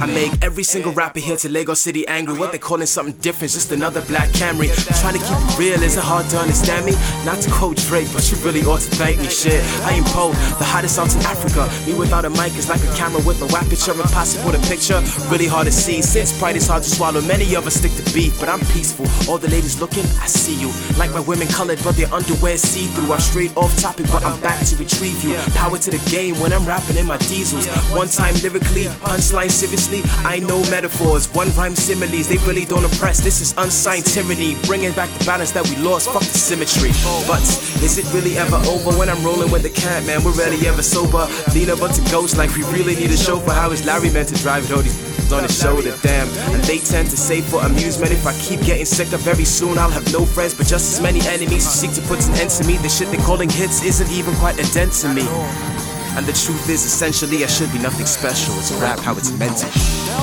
I make every single rapper here to Lagos City angry. What they calling something different, just another black Camry. Trying to keep it real, is it hard to understand me? Not to quote Drake, but you really ought to thank me. Shit, I am Poe, the hottest out in Africa. Me without a mic is like a camera with no aperture. Impossible to picture, really hard to see. Since pride is hard to swallow, many of us stick to beef. But I'm peaceful, all the ladies looking, I see you. Like my women colored, but their underwear see-through. I'm straight off topic, but I'm back to retrieve you. Power to the game when I'm rapping in my diesels. One time lyrically, punchline seriously. I know metaphors, one rhyme similes. They really don't impress, this is unsigned tyranny. Bringing back the balance that we lost, fuck the symmetry. But is it really ever over when I'm rolling with the cat, man? We're rarely ever sober. Lean up to ghost like we really need a chauffeur. How is Larry meant to drive it? All these on his shoulder, damn. And they tend to say for amusement, if I keep getting sicker, very soon I'll have no friends, but just as many enemies who seek to put an end to me. The shit they're calling hits isn't even quite a dent to me. And the truth is, essentially, I should be nothing special. It's rap how it's meant to be.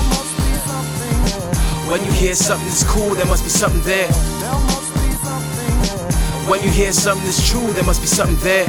When you hear something that's cool, there must be something there. When you hear something that's true, there must be something there.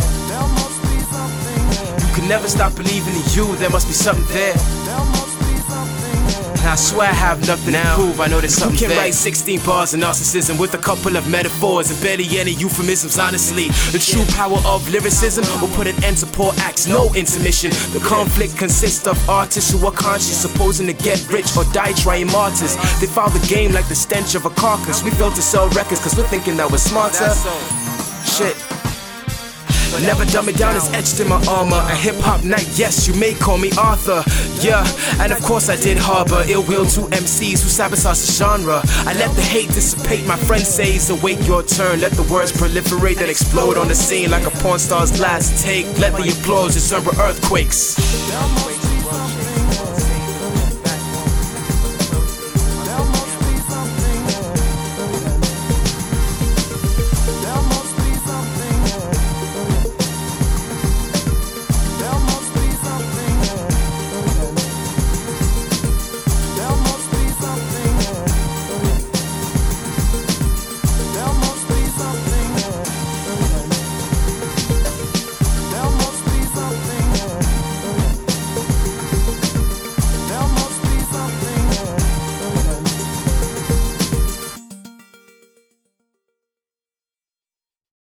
You can never stop believing in you, there must be something there. And I swear I have nothing to prove, I know there's something there. Who can write 16 bars of narcissism with a couple of metaphors and barely any euphemisms, honestly? The true power of lyricism will put an end to poor acts, no intermission. The conflict consists of artists who are conscious, supposing to get rich or die trying martyrs. They file the game like the stench of a carcass. We fail to sell records cause we're thinking that we're smarter. Shit. Never dumb it down is etched in my armor. A hip-hop night, yes, you may call me Arthur. Yeah, and of course I did harbor ill will to MCs who sabotage the genre. I let the hate dissipate, my friend says await your turn. Let the words proliferate then explode on the scene like a porn star's last take. Let the applause disturb earthquakes.